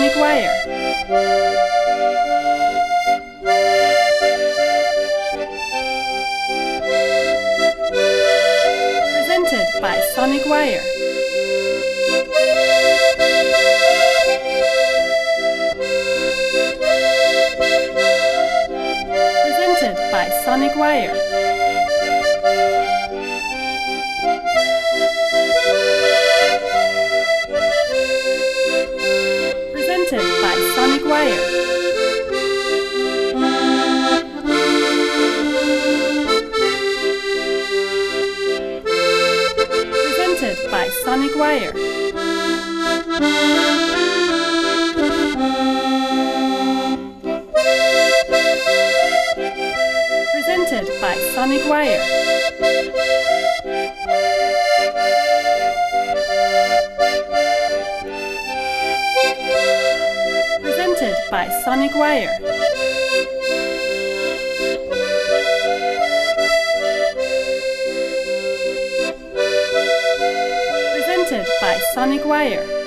Sonic Wire. Presented by Sonic Wire. Presented by Sonic Wire. Presented by Sonic Wire. Presented by Sonic Wire. Presented by Sonic Wire. Presented by Sonic Wire. Presented by Sonic Wire.